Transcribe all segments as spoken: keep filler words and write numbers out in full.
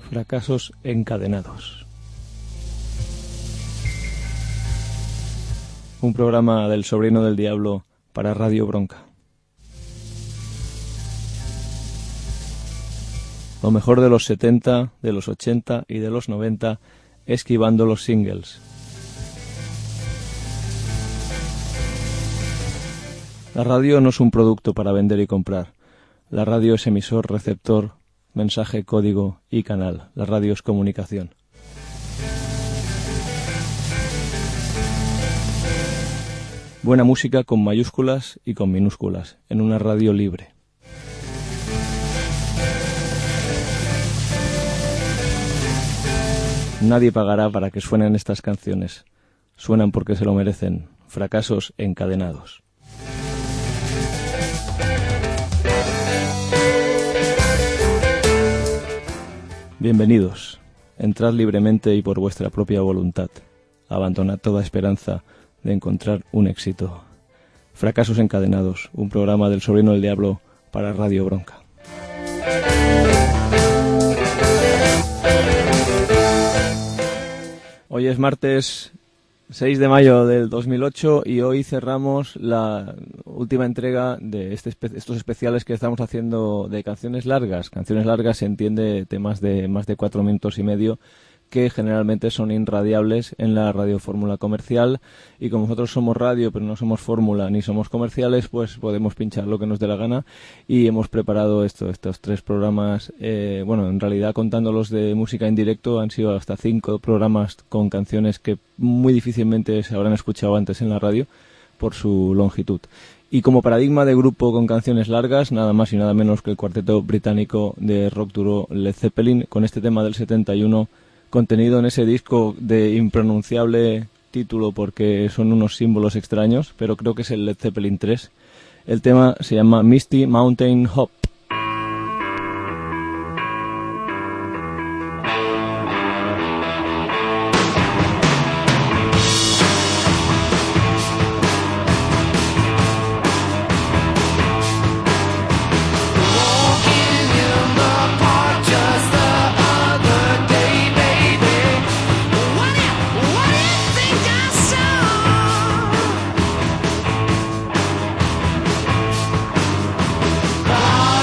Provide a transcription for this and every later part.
Fracasos encadenados. Un programa del sobrino del diablo para Radio Bronca. Lo mejor de los setenta, de los ochenta y de los noventa, esquivando los singles. La radio no es un producto para vender y comprar. La radio es emisor, receptor, mensaje, código y canal. La radio es comunicación. Buena música con mayúsculas y con minúsculas, en una radio libre. Nadie pagará para que suenen estas canciones. Suenan porque se lo merecen. Fracasos encadenados. Bienvenidos. Entrad libremente y por vuestra propia voluntad. Abandonad toda esperanza de encontrar un éxito. Fracasos encadenados, un programa del sobrino del diablo para Radio Bronca. Hoy es martes seis de mayo del dos mil ocho y hoy cerramos la última entrega de este espe- estos especiales que estamos haciendo de canciones largas. Canciones largas se entiende temas de más de cuatro minutos y medio que generalmente son irradiables en la radiofórmula comercial, y como nosotros somos radio pero no somos fórmula ni somos comerciales, pues podemos pinchar lo que nos dé la gana, y hemos preparado esto, estos tres programas, eh, bueno, en realidad contando los de música en directo han sido hasta cinco programas con canciones que muy difícilmente se habrán escuchado antes en la radio por su longitud. Y como paradigma de grupo con canciones largas, nada más y nada menos que el cuarteto británico de rock duro Led Zeppelin, con este tema del setenta y uno, contenido en ese disco de impronunciable título porque son unos símbolos extraños, pero creo que es el Led Zeppelin tres. El tema se llama Misty Mountain Hop. Bye.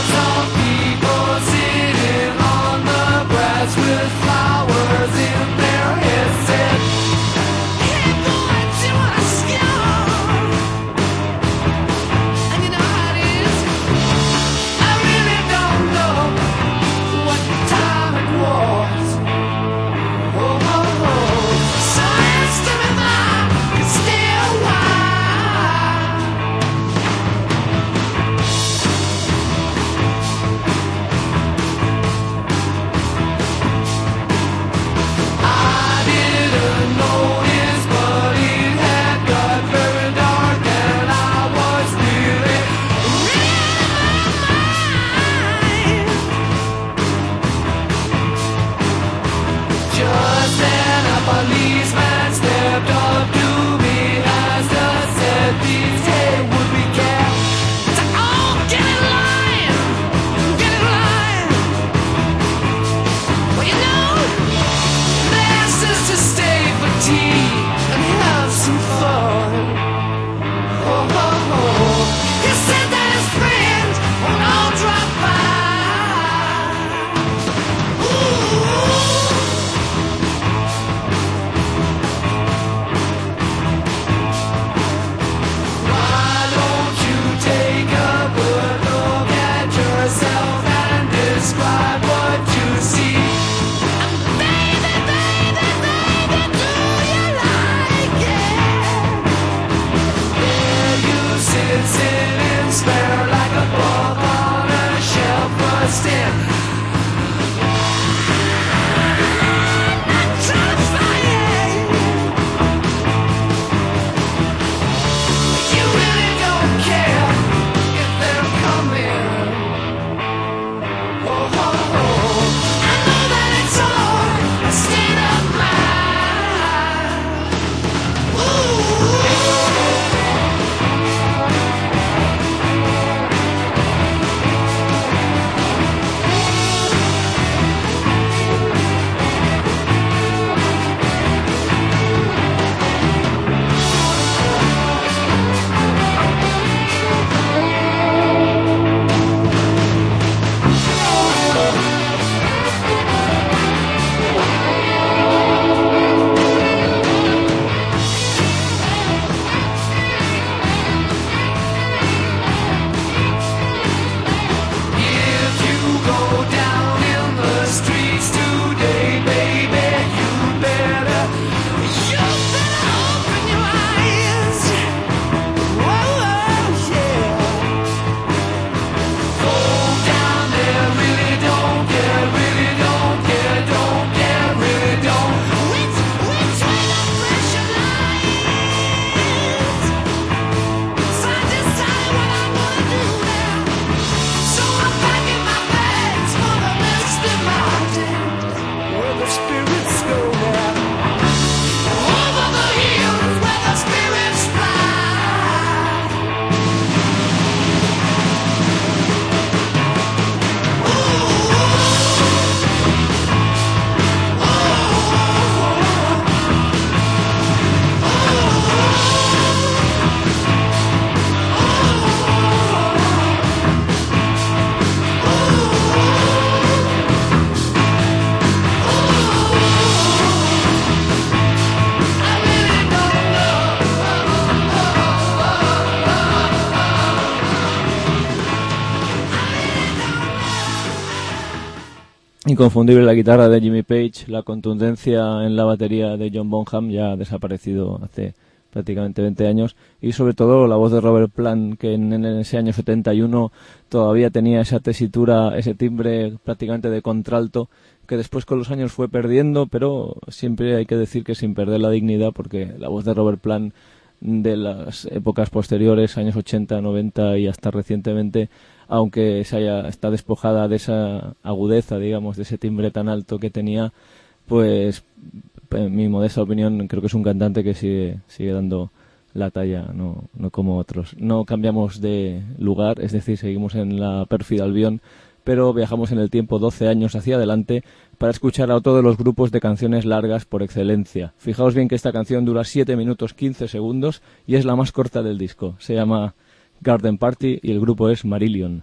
inconfundible la guitarra de Jimmy Page, la contundencia en la batería de John Bonham, ya desaparecido hace prácticamente veinte años, y sobre todo la voz de Robert Plant, que en, en ese año setenta y uno todavía tenía esa tesitura, ese timbre prácticamente de contralto, que después con los años fue perdiendo, pero siempre hay que decir que sin perder la dignidad, porque la voz de Robert Plant de las épocas posteriores, años ochenta, noventa y hasta recientemente, aunque se haya, está despojada de esa agudeza, digamos, de ese timbre tan alto que tenía, pues en mi modesta opinión creo que es un cantante que sigue sigue dando la talla, no no como otros. No cambiamos de lugar, es decir, seguimos en la pérfida Albión, pero viajamos en el tiempo doce años hacia adelante para escuchar a otro de los grupos de canciones largas por excelencia. Fijaos bien que esta canción dura siete minutos quince segundos y es la más corta del disco. Se llama Garden Party y el grupo es Marillion.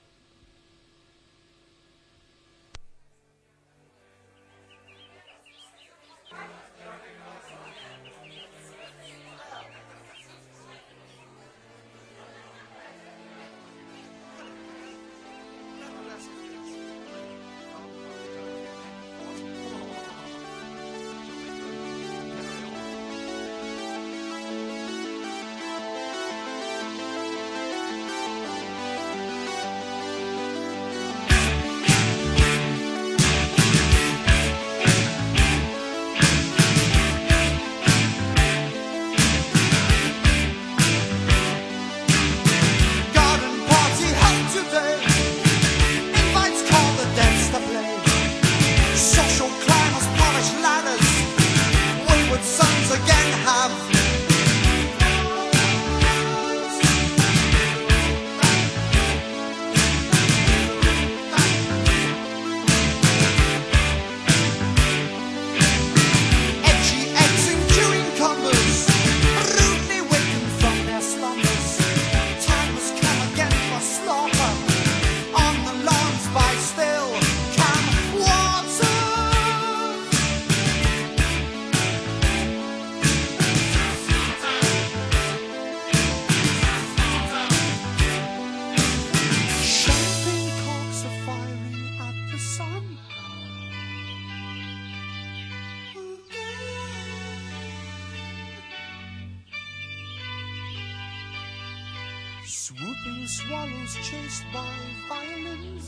Swooping swallows chased by violins.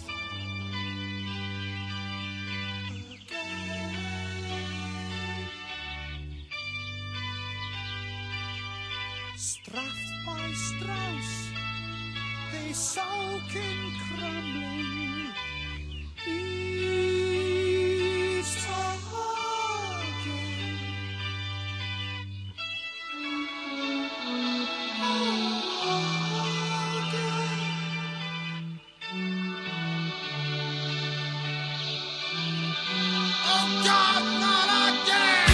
Straffed by Strauss, they soak in crumbling east again. Oh God, not again!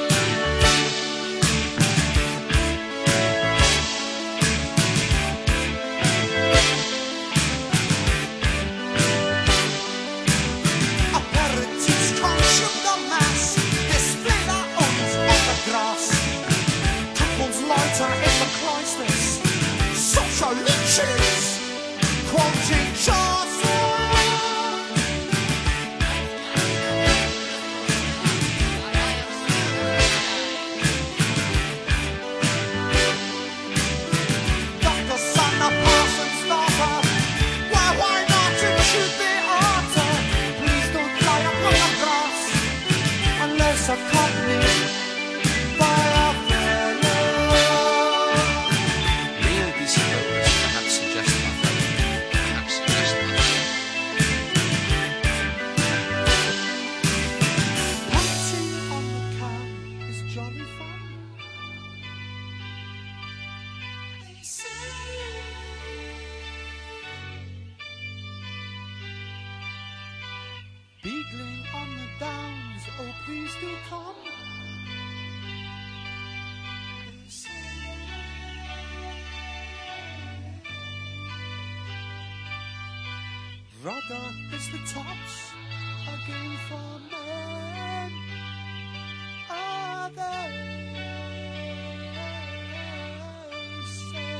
Aperitifs consume the mass, display their arms on the grass. Couples loiter in the cloisters, social leeches, quoting Chaucer. Doctor son of Parson's daughter, why, why not it should be Arthur? Please don't lie upon the grass unless accompanied by a fellow. Leo disposed, perhaps suggest my fellow, perhaps suggest my fellow. Punching on the car is jolly fun. They say. Beagling on the downs, oh please do come. They say. Rather is the tops again for men. Are they say?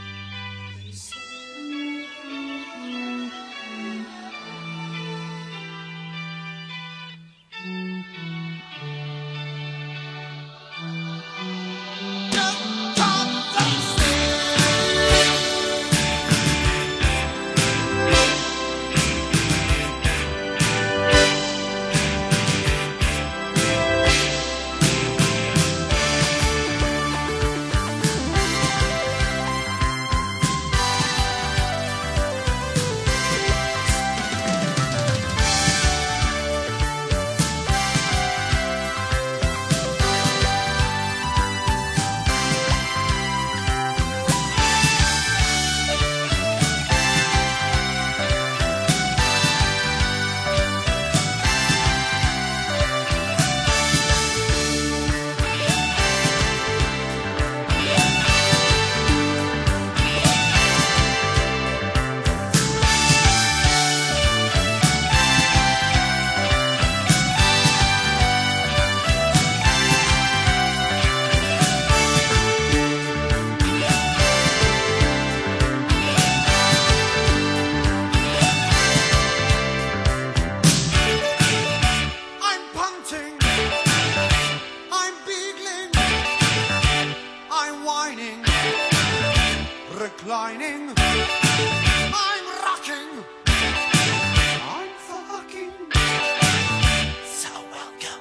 They say. reclining. I'm rocking. I'm fucking. So welcome.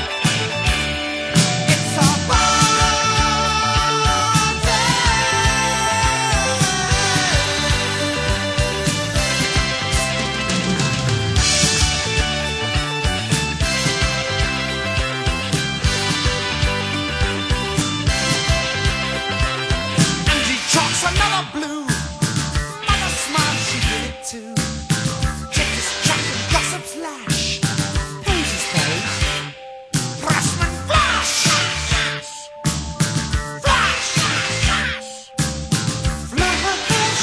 It's a another blue. Mother smile, she did it too. Check his chat and gossip flash. Who's his face? Pressman Flash! Flash! Flash!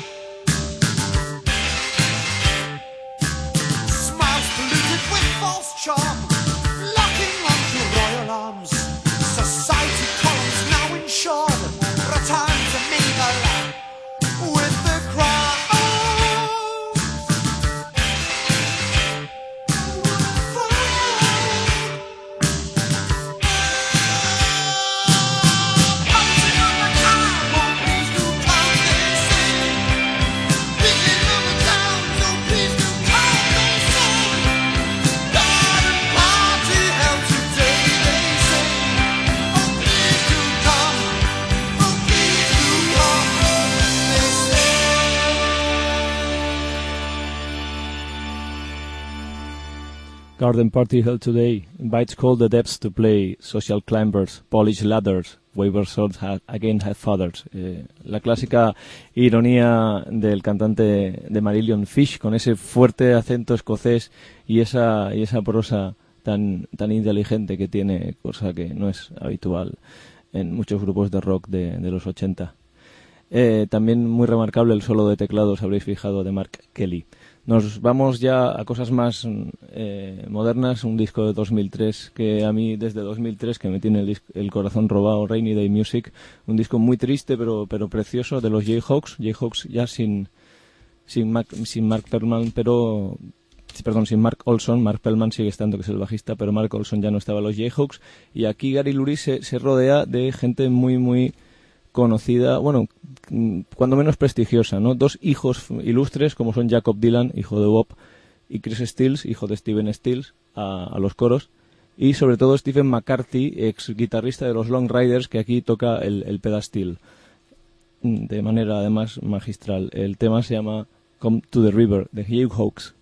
Smiles polluted with false charm. Locking onto royal arms. Society columns now insured. Return to mingle with the crowd. Bouncing on the town, oh please do come they sing. Beating on the town, oh please do come they sing. Garden party held today they sing. Oh please do come. Garden party held today invites cold adepts to play, social climbers, polish ladders, waver swords ha- again have fathers. Eh, la clásica ironía del cantante de Marillion Fish con ese fuerte acento escocés y esa y esa prosa tan tan inteligente que tiene, cosa que no es habitual en muchos grupos de rock de, de los ochenta. Eh, también muy remarcable el solo de teclado, os habréis fijado, de Mark Kelly. Nos vamos ya a cosas más eh, modernas, un disco de dos mil tres que a mí desde dos mil tres que me tiene el, disco, el corazón robado, Rainy Day Music, un disco muy triste pero pero precioso de los Jayhawks, Jayhawks ya sin sin Mark, sin Mark Perlman, pero perdón, sin Mark Olson. Mark Perlman sigue estando, que es el bajista, pero Mark Olson ya no estaba en los Jayhawks, y aquí Gary Lurie se, se rodea de gente muy muy conocida, bueno, cuando menos prestigiosa, ¿no? Dos hijos ilustres como son Jacob Dylan, hijo de Bob, y Chris Stills, hijo de Steven Stills, a, a los coros, y sobre todo Stephen McCarthy, ex guitarrista de los Long Riders, que aquí toca el, el pedastil de manera además magistral. El tema se llama Come to the River, de Jayhawks.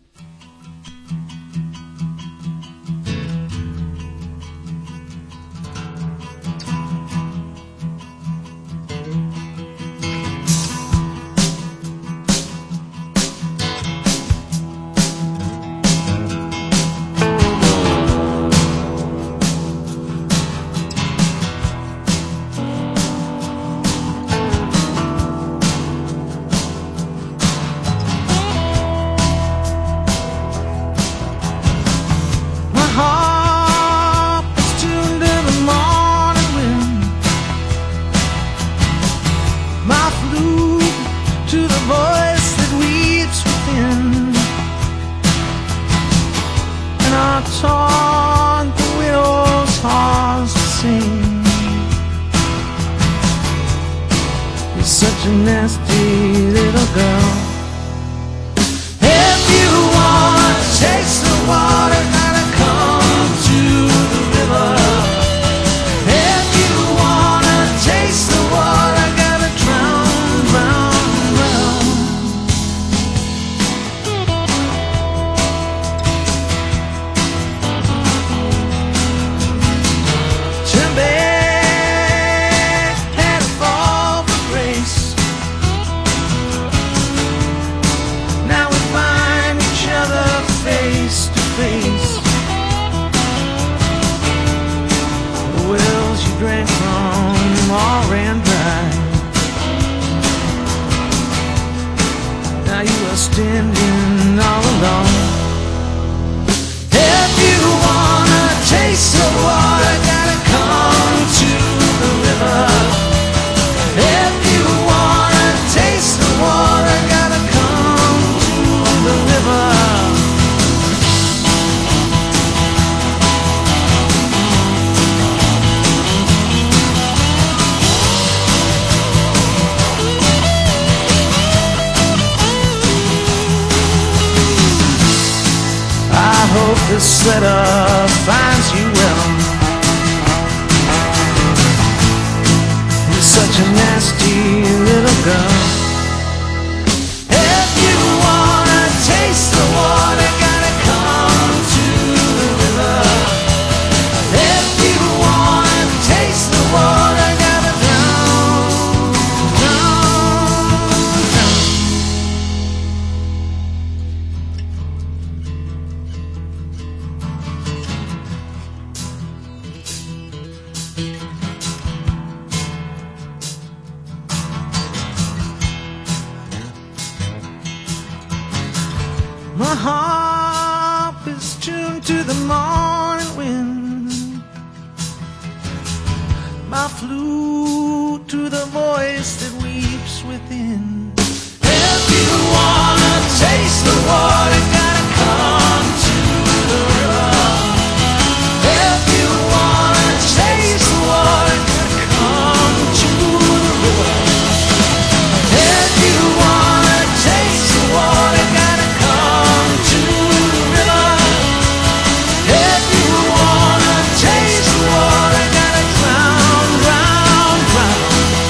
hope this setup finds you well. You're such a nasty little girl. If you wanna taste the water, gotta come to the river. If you wanna taste the water, gotta drown, drown, drown. My harp is tuned to the morning wind, my flute to the voice that weeps within. If you wanna taste the water, gotta come to the river. If you wanna taste the water, gotta come to the river. If you wanna taste the water, gotta come to the river. If you wanna taste the water, gotta drown, drown, drown.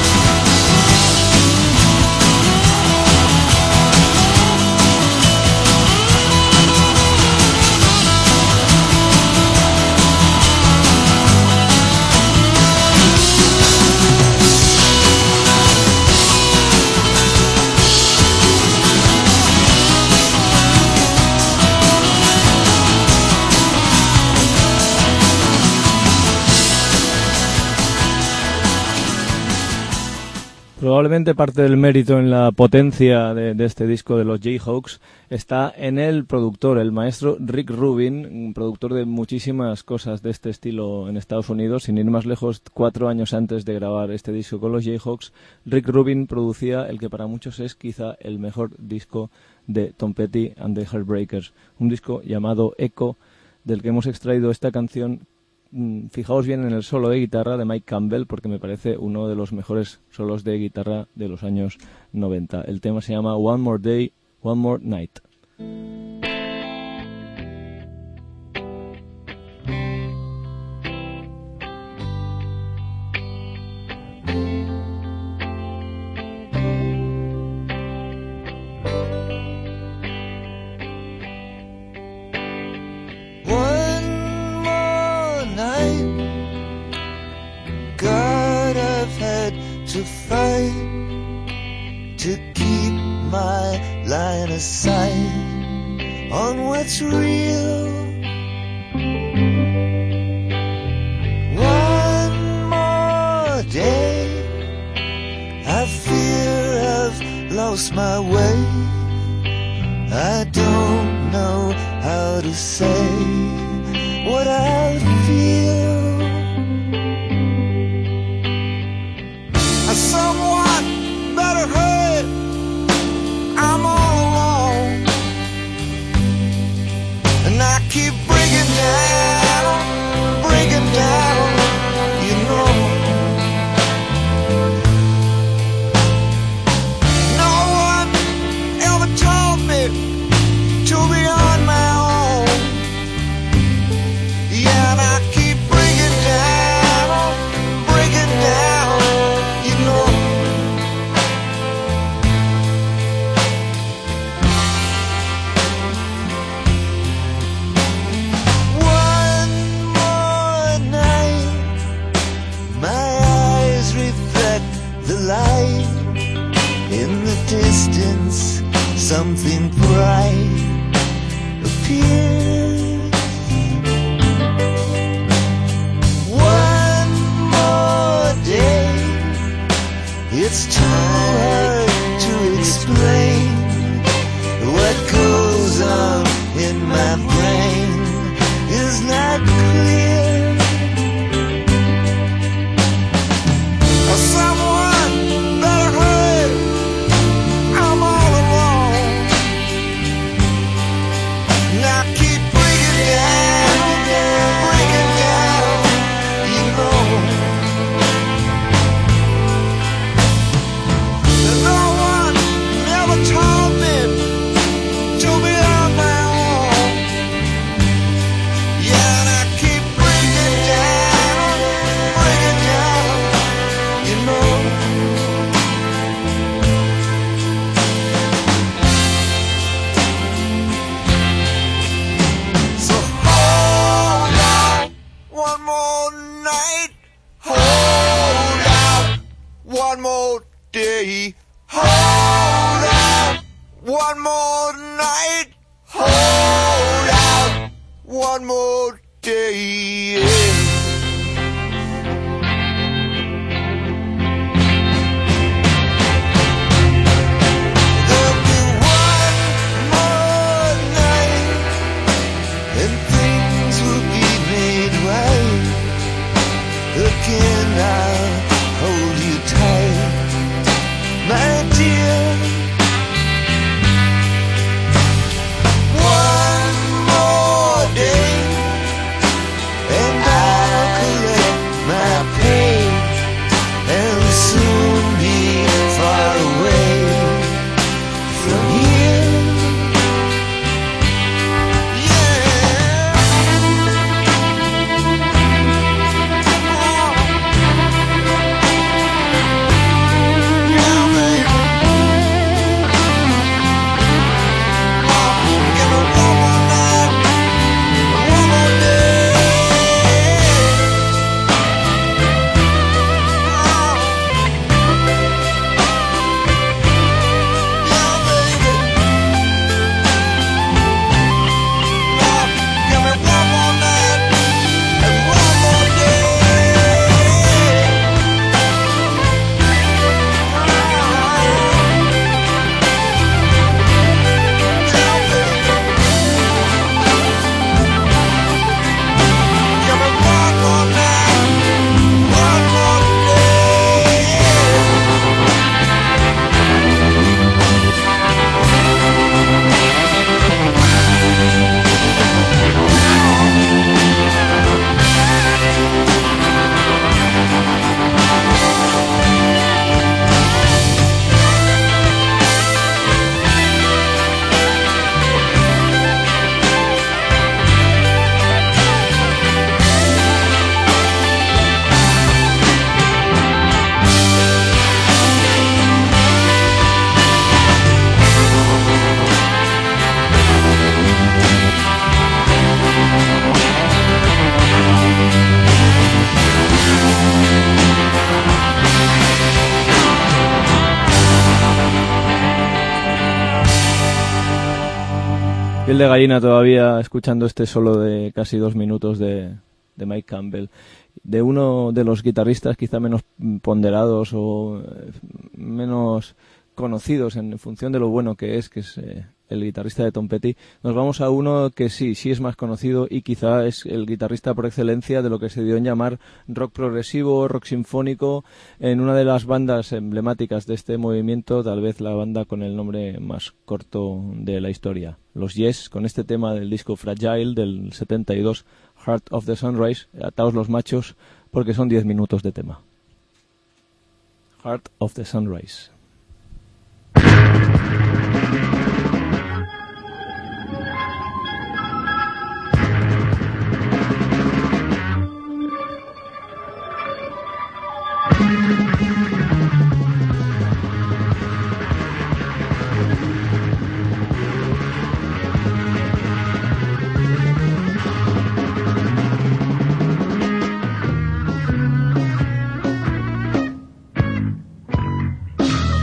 Probablemente parte del mérito en la potencia de, de este disco de los Jayhawks está en el productor, el maestro Rick Rubin, un productor de muchísimas cosas de este estilo en Estados Unidos. Sin ir más lejos, cuatro años antes de grabar este disco con los Jayhawks, Rick Rubin producía el que para muchos es quizá el mejor disco de Tom Petty and the Heartbreakers, un disco llamado Echo, del que hemos extraído esta canción. Fijaos bien en el solo de guitarra de Mike Campbell, porque me parece uno de los mejores solos de guitarra de los años noventa. El tema se llama One More Day, One More Night. To fight to keep my line of sight on what's real. One more day, I fear I've lost my way. I don't know how to say what I feel. Somewhat better hurt, I'm all alone, and I keep breaking down, breaking down, you know. No one ever taught me to be on my own, yeah, and I keep breaking down, breaking down. In the distance, something bright appears. One more day, it's too hard to explain what goes on in my brain is not clear. Someone better hurry, I'm all alone. Now keep breaking down, breaking down, you know. one more night. Hold out one more day. There'll be one more night, and things will be made right. Again, I'll hold you tight, my dear. One more day, and I'll collect my pay, and soon be far away from here. Yeah. Yeah, baby. Give me one more night, one more day. Yeah, baby. Give me one more night and one more day. Give me one more night, one more day. Piel de gallina todavía escuchando este solo de casi dos minutos de, de Mike Campbell, de uno de los guitarristas quizá menos ponderados o eh, menos conocidos en función de lo bueno que es, que es eh, el guitarrista de Tom Petty. Nos vamos a uno que sí, sí es más conocido y quizá es el guitarrista por excelencia de lo que se dio en llamar rock progresivo, rock sinfónico, en una de las bandas emblemáticas de este movimiento, tal vez la banda con el nombre más corto de la historia, los Yes, con este tema del disco Fragile del setenta y dos, Heart of the Sunrise. Ataos los machos porque son diez minutos de tema. Heart of the Sunrise. One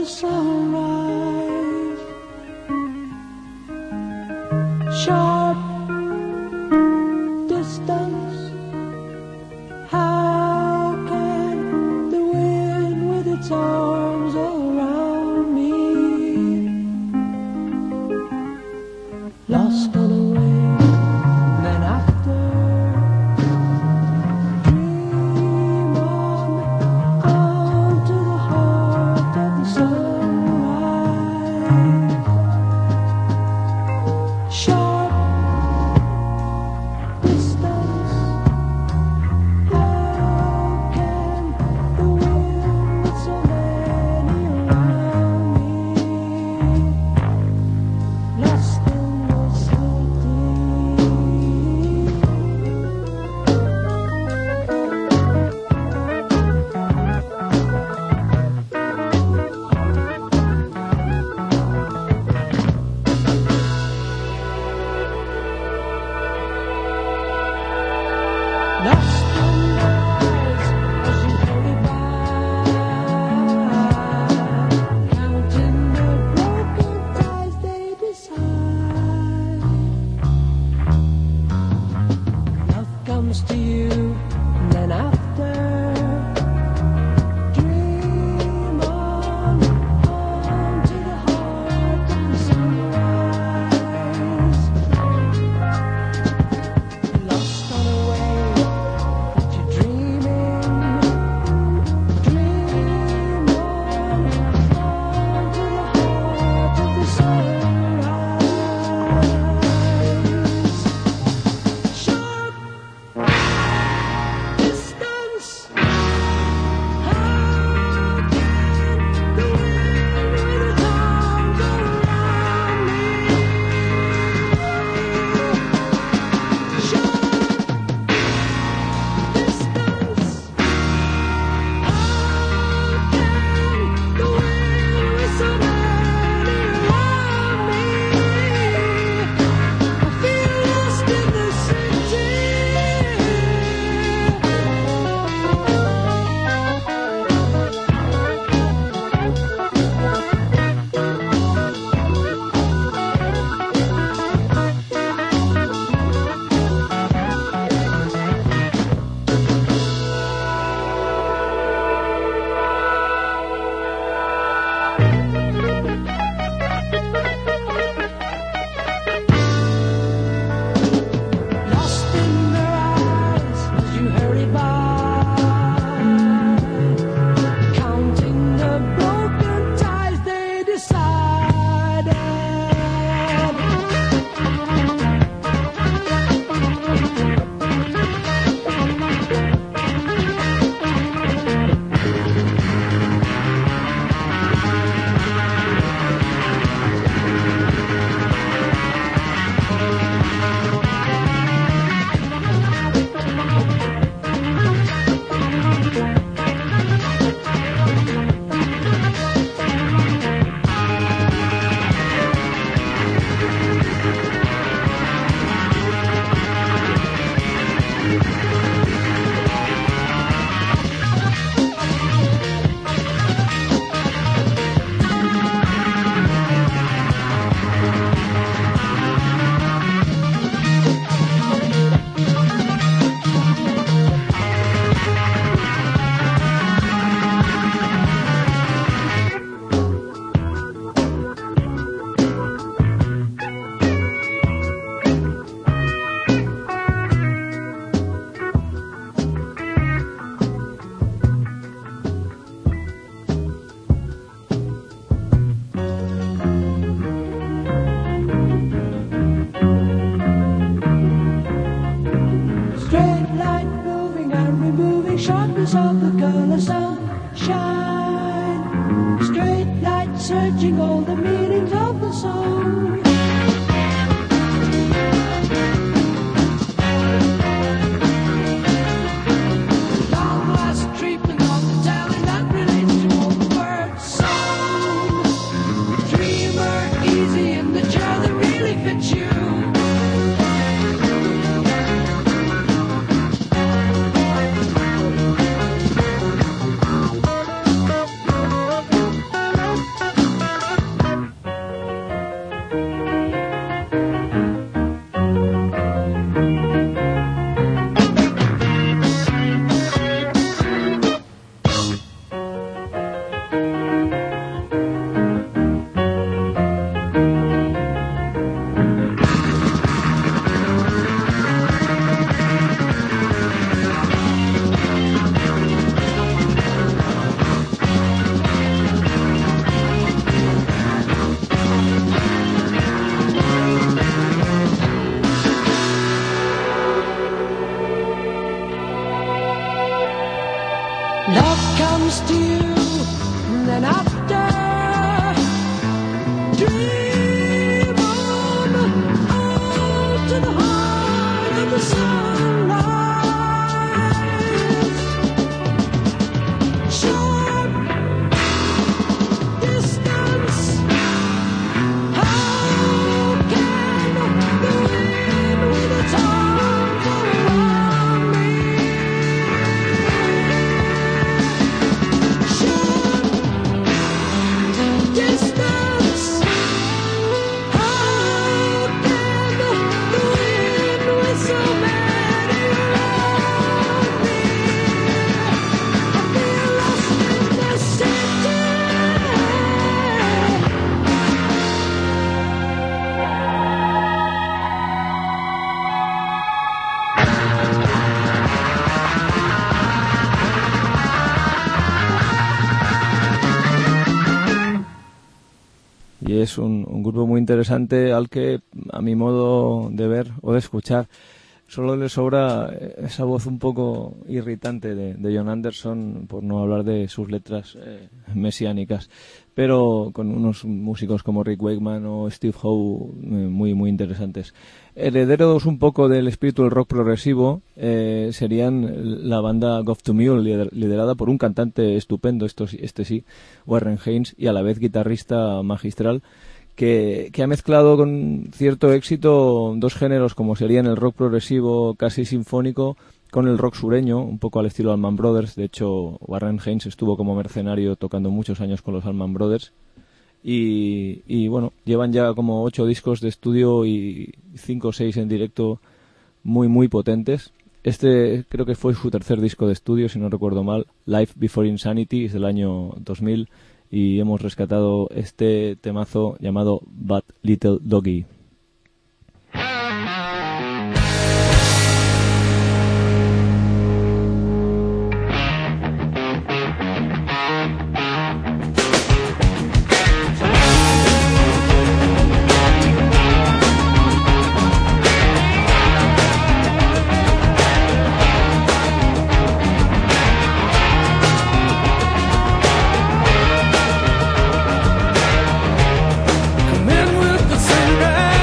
sunrise. Sharp distance. How can the wind with its arms around me? Lost on a wing, then after, dream on, on to the heart of the sunrise. Sharp distance. How can the wind with so many around me? Lost in your city. Lost in your eyes as you hurry by, counting the broken ties they decide. Love comes to you, and then after, dream on, on to the heart of the sunrise. Lost on a wave that you're dreaming, dream on, on to the heart of the sunrise. Sharp distance. How can the wind with its arms around me? Sharp distance. How can the wind with so many around me? I feel lost in the city. Lost in their eyes as you hurry by, counting the broken ties they decided. Straight line moving and removing sharpness of the color sunshine. Straight light searching all the meanings of the song. Long last treatment of the talent that relates to all the words song. Dreamer, easy in the chair that really fits you. Thank Love comes to you, and then after, dream on, out to the heart of the sunrise. Short distance, how can the wind with its arms around me? Short distance, how can the wind with so many around me? I feel lost in the city. Y es un, un grupo muy interesante al que, a mi modo de ver o de escuchar, solo le sobra esa voz un poco irritante de, de Jon Anderson, por no hablar de sus letras eh, mesiánicas, pero con unos músicos como Rick Wakeman o Steve Howe eh, muy muy interesantes. Herederos un poco del espíritu del rock progresivo eh, serían la banda Goff to Mule, lider- liderada por un cantante estupendo, esto, sí- este sí, Warren Haynes, y a la vez guitarrista magistral, que, que ha mezclado con cierto éxito dos géneros como serían el rock progresivo casi sinfónico con el rock sureño, un poco al estilo Allman Brothers. De hecho, Warren Haynes estuvo como mercenario tocando muchos años con los Allman Brothers. Y, y bueno, llevan ya como ocho discos de estudio y cinco o seis en directo muy muy potentes. Este creo que fue su tercer disco de estudio, si no recuerdo mal. Life Before Insanity es del año dos mil y hemos rescatado este temazo llamado Bad Little Doggy. Come in with the sunrise.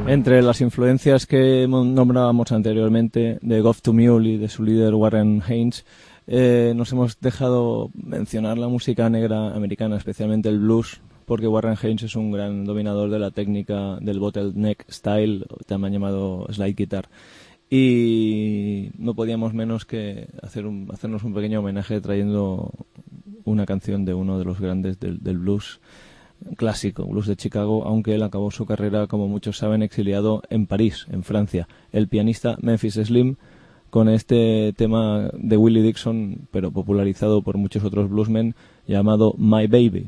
Entre las influencias que nombrábamos anteriormente de Goff to Mule y de su líder Warren Haynes, eh, nos hemos dejado mencionar la música negra americana, especialmente el blues, porque Warren Haynes es un gran dominador de la técnica del bottleneck style, también llamado slide guitar. Y no podíamos menos que hacer un, hacernos un pequeño homenaje trayendo una canción de uno de los grandes del, del blues clásico, blues de Chicago, aunque él acabó su carrera, como muchos saben, exiliado en París, en Francia. El pianista Memphis Slim, con este tema de Willie Dixon, pero popularizado por muchos otros bluesmen, llamado My Baby.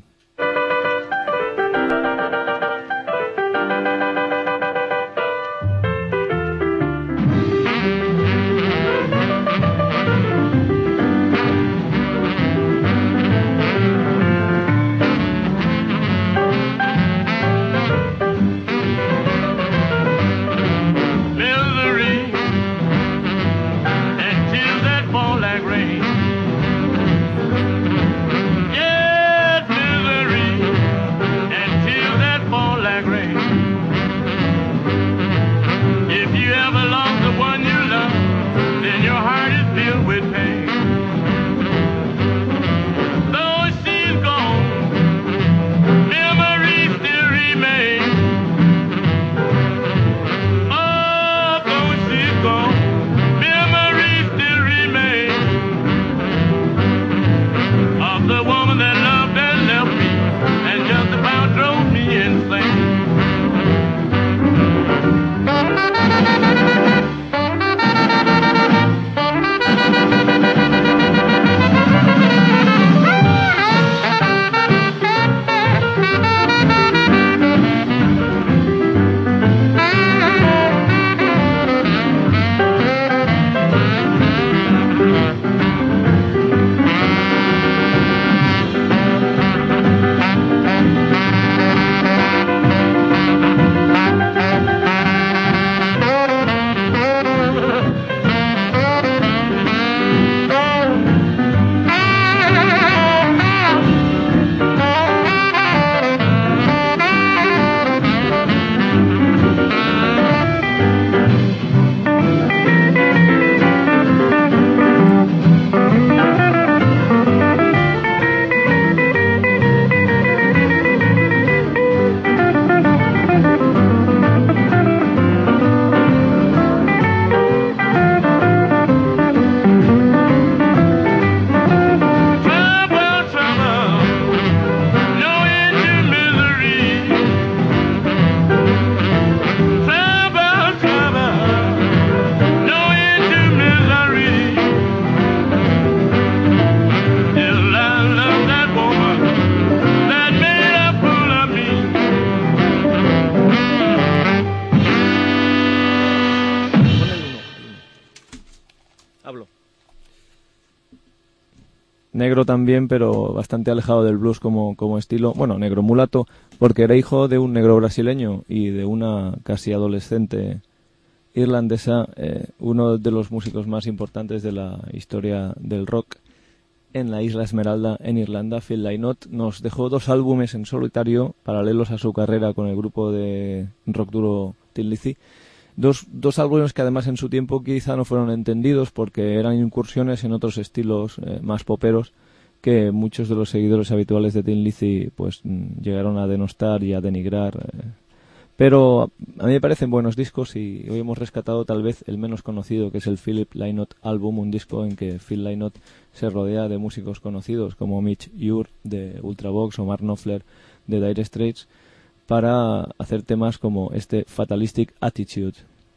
Negro también, pero bastante alejado del blues como, como estilo. Bueno, negro mulato, porque era hijo de un negro brasileño y de una casi adolescente irlandesa, eh, uno de los músicos más importantes de la historia del rock en la Isla Esmeralda, en Irlanda. Phil Lynott nos dejó dos álbumes en solitario, paralelos a su carrera con el grupo de rock duro Tin Lizzy. Dos, dos álbumes que además en su tiempo quizá no fueron entendidos porque eran incursiones en otros estilos eh, más poperos que muchos de los seguidores habituales de Tin Lizzy pues mm, llegaron a denostar y a denigrar. Eh. Pero a mí me parecen buenos discos y hoy hemos rescatado tal vez el menos conocido, que es el Philip Lynott Album, un disco en que Phil Lynott se rodea de músicos conocidos como Mitch Ure de Ultravox o Mark Knopfler de Dire Straits, para hacer temas como este Fatalistic Attitude.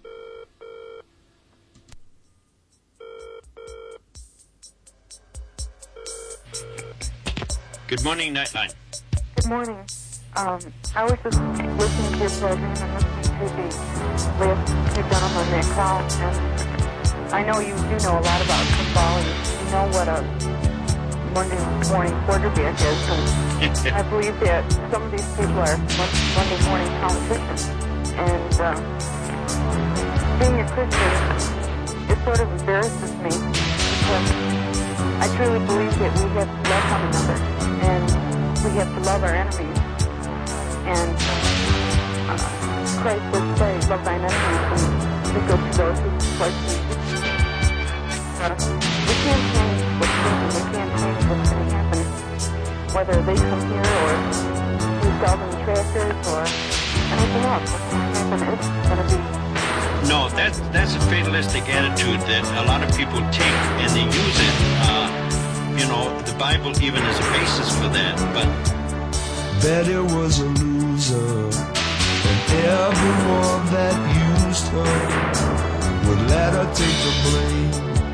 Good morning, Nightline. Good morning. Um, I was just listening to your program and listening to the list you've done on the Nick Call, and I know you do know a lot about football, and you know what a Monday morning quarterback is, and I believe that some of these people are Monday morning politicians, and uh, being a Christian, it sort of embarrasses me, because I truly believe that we have to love one another, and we have to love our enemies. And uh, Christ did say, love thine enemies, and be good to those who support you. Uh, we can't change what's happening. We can't change what's going to happen. Whether they come here or we sell them tractors or anything else, what's going to happen is going to be. No, that's that's a fatalistic attitude that a lot of people take and they use it. Uh, you know, the Bible even is a basis for that. But Betty was a loser, and everyone that used her would let her take the blame.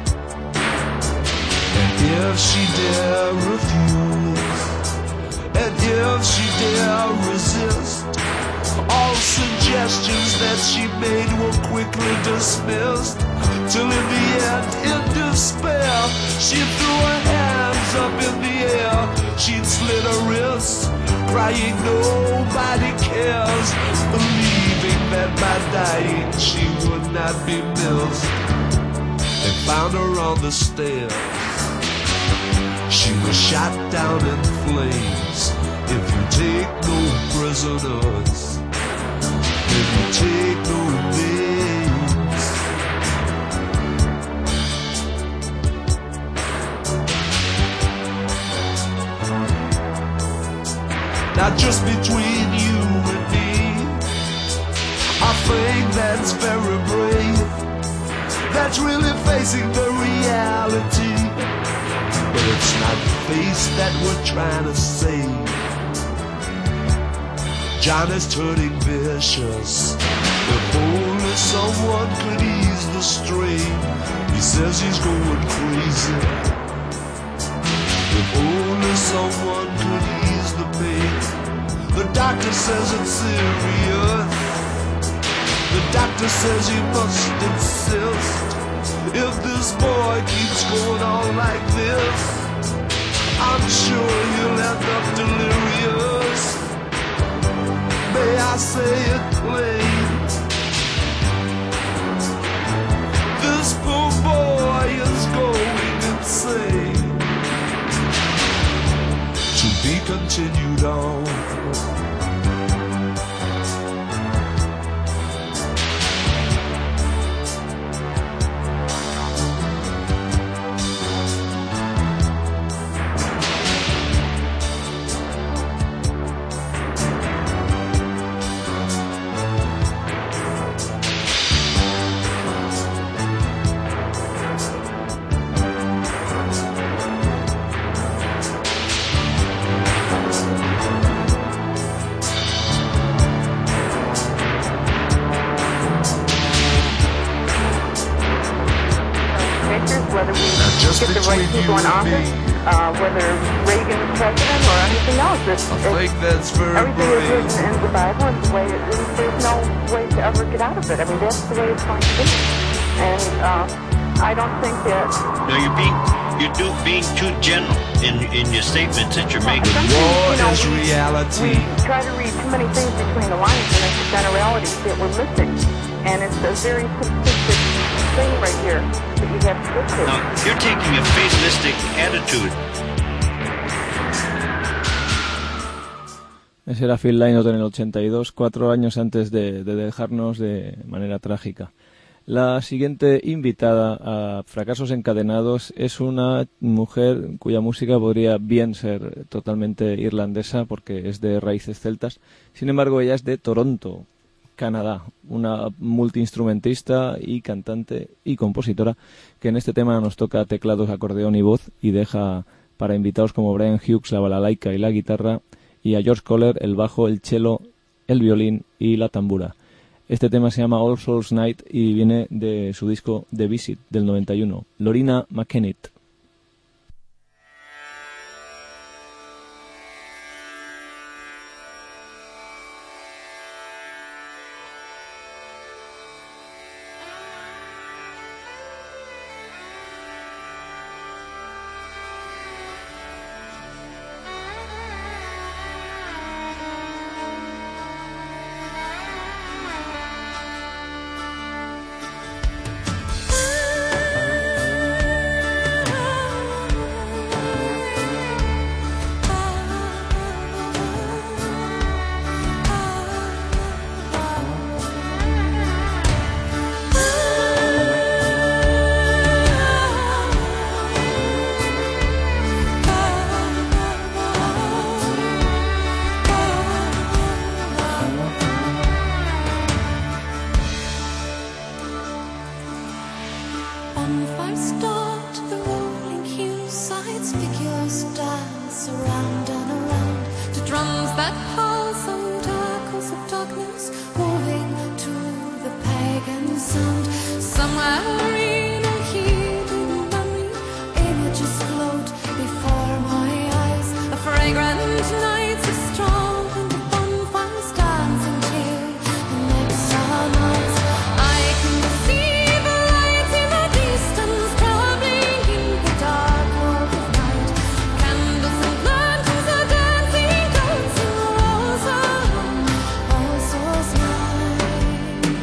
And if she dare refuse, and if she dare resist, all suggestions that she made were quickly dismissed, till in the end, in despair, she threw her hands up in the air. She'd slit her wrists, crying nobody cares, believing that by dying she would not be missed. They found her on the stairs. She was shot down in flames. If you take no prisoners, if you take no names. Now just between you and me, I think that's very brave. That's really facing the reality. But it's not face that we're trying to save. John is turning vicious. If only someone could ease the strain. He says he's going crazy. If only someone could ease the pain. The doctor says it's serious. The doctor says he must insist. If this boy keeps going on like this, I'm sure he'll end up delirious. May I say it plain? This poor boy is going insane. To be continued on. Whether we get the right people in office, uh, whether Reagan's president or anything else. It's, I think that's very everything brave. is written in the Bible, and the way it is, there's no way to ever get out of it. I mean, that's the way it's going to be. And uh, I don't think that. no, you're being you're do, being too general in in your statements that you're making. Sometimes, War you know, is we, reality. we try to read too many things between the lines, and it's the generalities that we're missing. And it's a very simplistic thing right here that you have to get to. Now, you're taking a fatalistic attitude. Ese era Phil Lynott en el ochenta y dos, cuatro años antes de, de dejarnos de manera trágica. La siguiente invitada a Fracasos Encadenados es una mujer cuya música podría bien ser totalmente irlandesa porque es de raíces celtas. Sin embargo, ella es de Toronto, Canadá, una multiinstrumentista y cantante y compositora que en este tema nos toca teclados, acordeón y voz y deja para invitados como Brian Hughes la balalaika y la guitarra y a George Kohler el bajo, el cello, el violín y la tambura. Este tema se llama All Souls Night y viene de su disco The Visit del noventa y uno. Lorena McKennitt. bonfire start, the rolling hillsides, figures dance around and around to drums that pulse on darkness of darkness, moving to the pagan sound. Somewhere in a hidden memory, images float before my eyes. A fragrant night so strong, and the bonfires dance until the next sunrise. I can see the lights in the distance, traveling in the dark world of night. Candles and lanterns are dancing, dancing rose around all souls' night.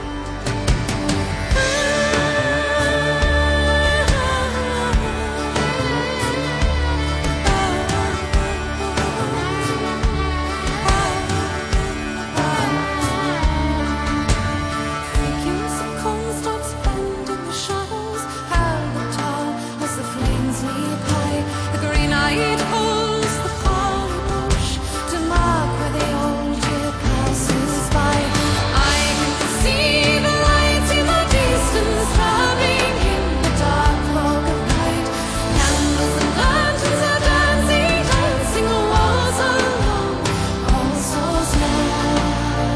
Figures of constructs bend in the shadows, held tall as the flames leap high. The green-eyed holds the holly bush to mark where the old year passes by. I can see the lights in the distance, traveling in the dark fog of night. Candles and lanterns are dancing, dancing walls along All Souls' Night.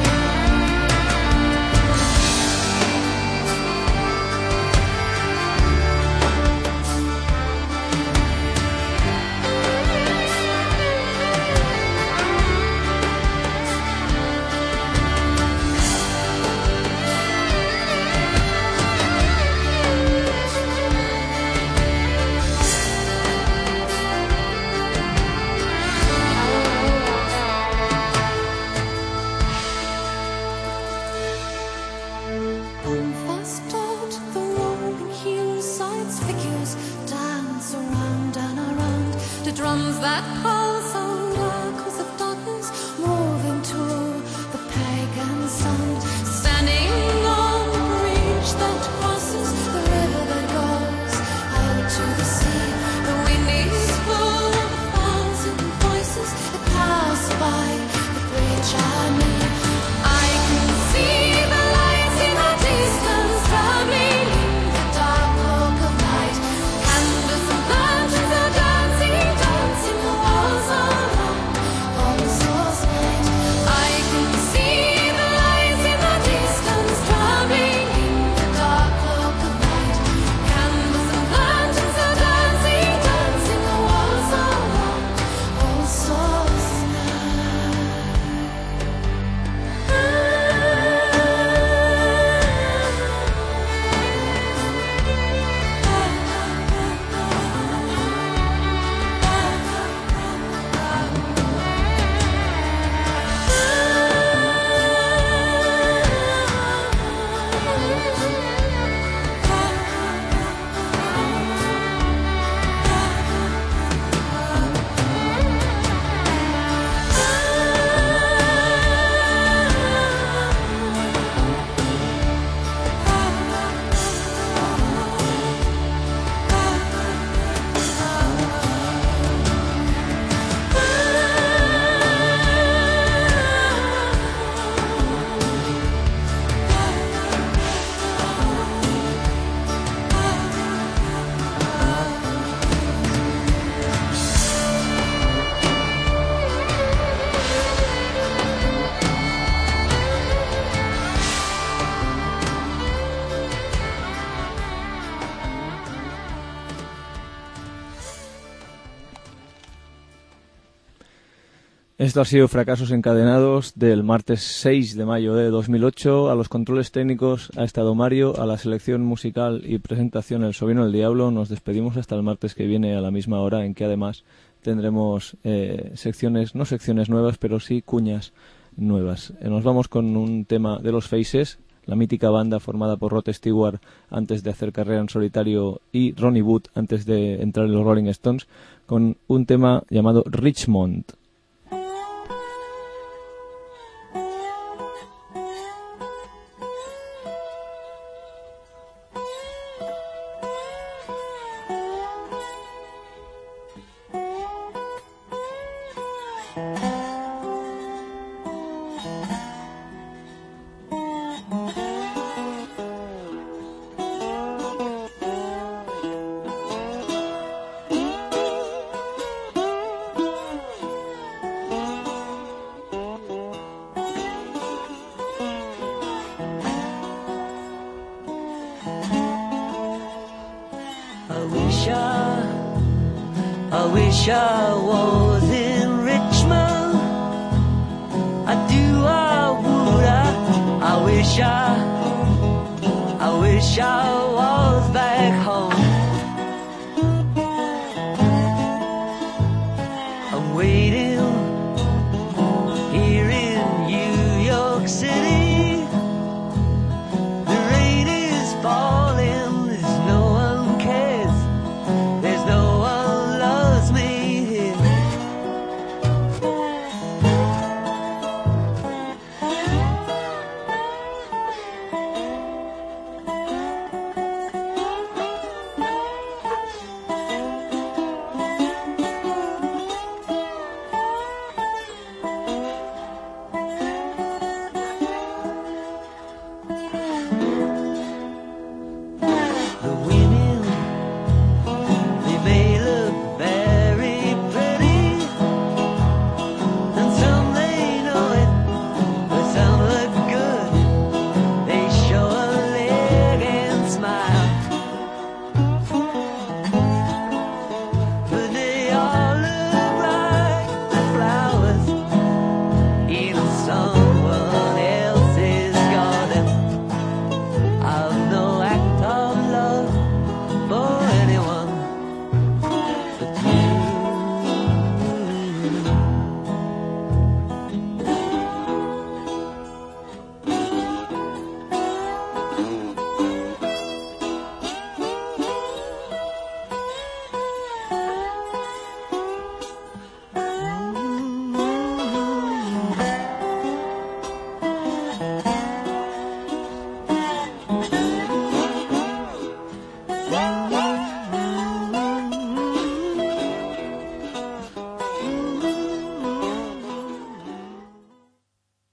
Bonfire start, the rolling hillsides, figures dance around and around to drums that pulse on echoes of darkness, moving to the pagan sound. Standing on the bridge that crosses the river that goes out to the sea, the wind is full of a thousand voices that pass by the bridge and me. I can see the lights in the distance, traveling in the dark fog of night. Candles and lanterns are dancing, dancing the walls along All Souls' Night. I can see the lights in the distance, traveling in the dark fog of night. Candles and lanterns are dancing, dancing the walls along All Souls' Esto ha sido Fracasos Encadenados del martes seis de mayo de dos mil ocho. A los controles técnicos ha estado Mario, a la selección musical y presentación el Sobrino del Diablo. Nos despedimos hasta el martes que viene a la misma hora, en que además tendremos eh, secciones, no secciones nuevas, pero sí cuñas nuevas. Eh, nos vamos con un tema de los Faces, la mítica banda formada por Rod Stewart antes de hacer carrera en solitario y Ronnie Wood antes de entrar en los Rolling Stones, con un tema llamado Richmond. Thank you. I wish I, I wish I was in Richmond. I do, I would, I, I wish I, I wish I was back home. I'm waiting here in New York City. The rain is falling, there's no one cares, there's no one loves me here. The women, they may look very pretty, and some they know it, but some look good. They show a leg and smile, but they all look like the flowers in someone else's garden. I've